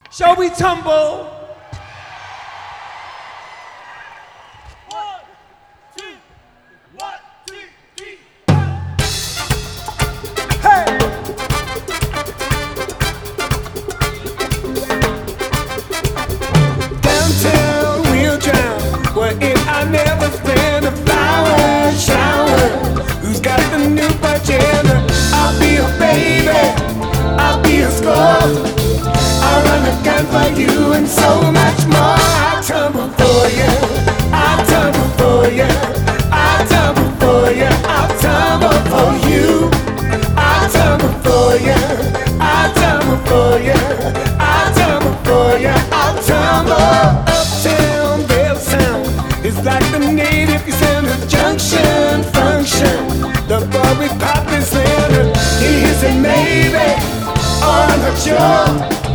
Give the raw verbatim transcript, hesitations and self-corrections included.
Shall we tumble? One, two, one, two, three, Hey! Downtown we'll drown. We're in our never spend a flower shower. Who's got the new pajama? I'll be a baby, I'll be a score. I'll run a gun for you and so much more. I'll tumble for you, I'll tumble for you, I'll tumble for you, I'll tumble for you, I'll tumble for you, I'll tumble for you, I'll tumble for you, I'll tumble. Uptown Bell Sound is like the native center junction function. The boy with pop is there. He is a maybe, or I'm not sure.